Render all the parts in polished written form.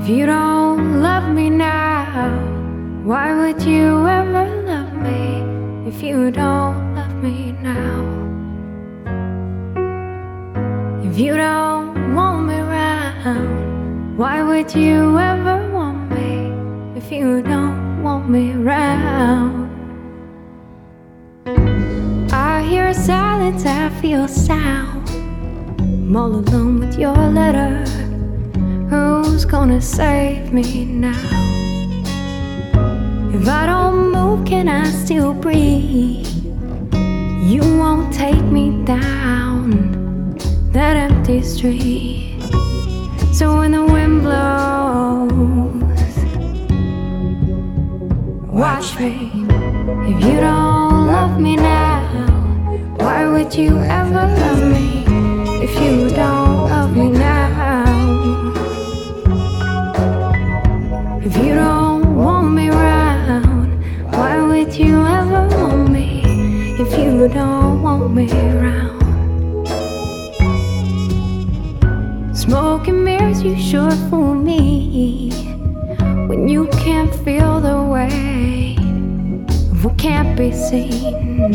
you don't love me now, why would you ever love me? If you don't love me now, if you don't want me round, why would you ever want me? If you don't want me round, I hear silence, I feel sound. I'm all alone with your letter. Who's gonna save me now? If I don't move, can I still breathe? You won't take me down that empty street. So when the wind blows, watch me. If you don't love me now, why would you ever love me? If you don't love me now, if you don't want me round, why would you ever want me? If you don't want me round, smoke and mirrors, you sure fool me when you can't feel the weight of what can't be seen.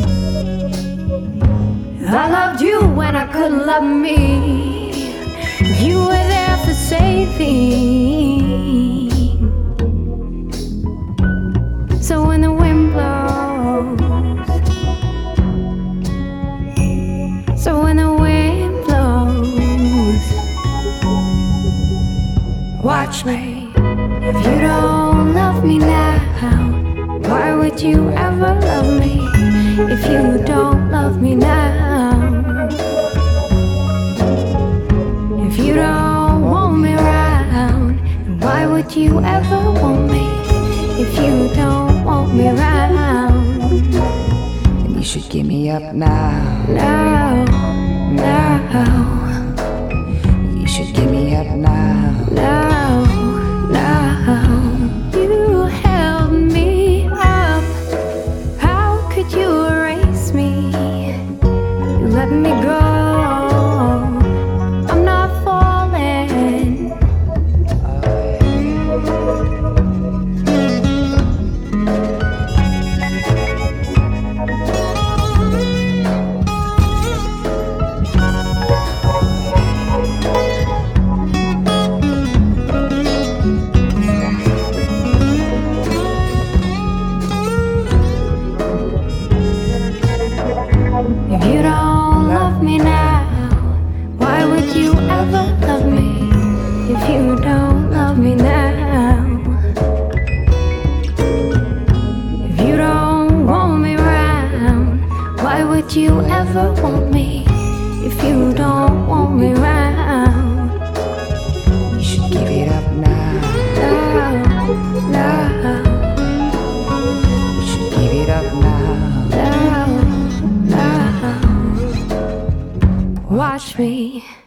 I loved you when I couldn't love me. You were there for saving. So when the wind blows, so when the wind blows, watch me. If you don't love me now, why would you ever love me? If you don't love me now, if you don't want me round, why would you ever want me? If you don't want me round, then you should give me up now. now, now. You should give me up now. Now, now. You held me up. How could you erase me? You let me go. I'm not falling. If you don't love me now, why would you ever love me? If you don't love me now, if you don't want me round, why would you ever want me? If you don't want me round, You should give it up now. now, now, You should give it up now. now, now. Watch me.